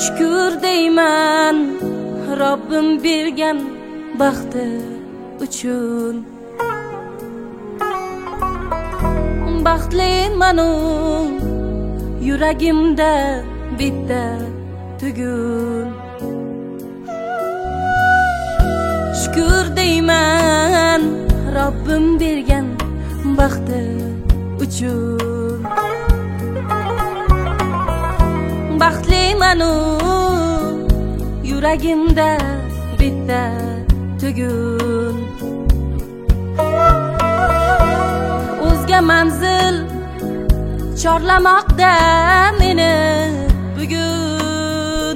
Şükür deyman Rabbim bergan baxti uchun. Baxtliman yuragimda bitta tugun. Şükür deyman Rabbim bergan baxti uchun. Baxtliman yuragimda bitta tugun. O'zga manzil chorlamoqda meni bugun.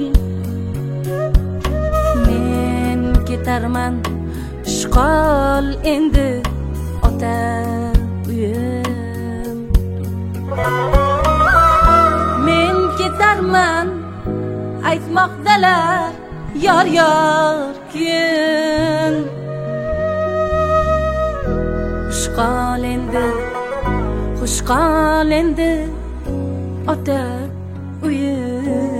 Men ketarman ishqol endi ota uyim. Men ketarman aytmoqdalar yor yor keyin. Ishqol endi xushqol endi ota uyim.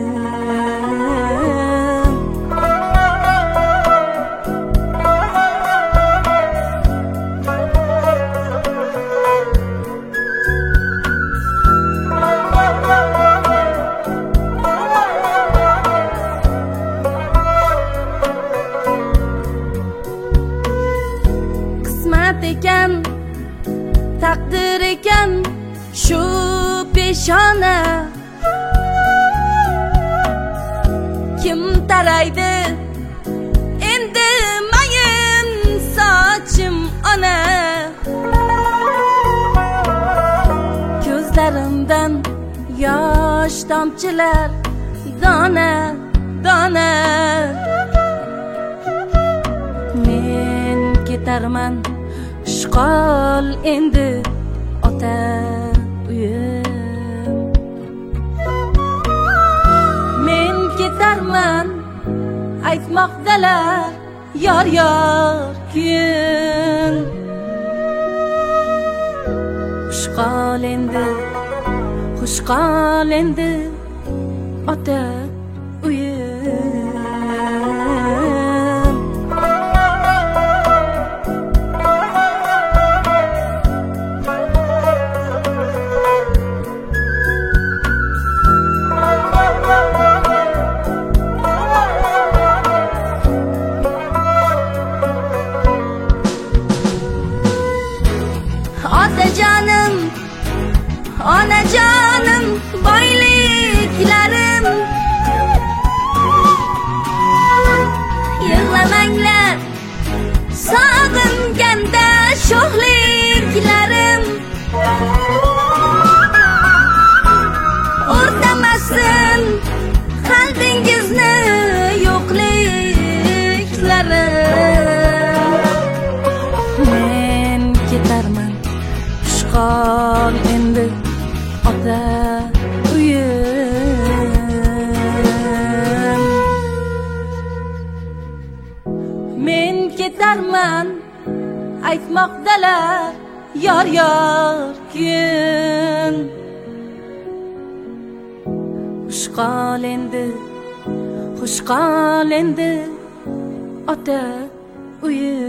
Qismat ekan, taqdir ekan shu peshona. Kim taraydi endi mayin sochim ona. Ko'zlarimdan yosh tomchilar dona dona. Men ketarman ishqol endi ota uyim. Men ketarman aytmoqdalar yor yor keyin. Ishqol endi xushqol endi ota uyim. Onajonim boyliklarim, yig'lamanglar sog'inganda sho'xliklarim. O'rtamasin qalbingizni yo'qliklarim. Men ketarman ishqol endi ota uyim. Men ketarman aytmoqdalar yor yor keyin. Ishqol endi xushqol endi ota uyim.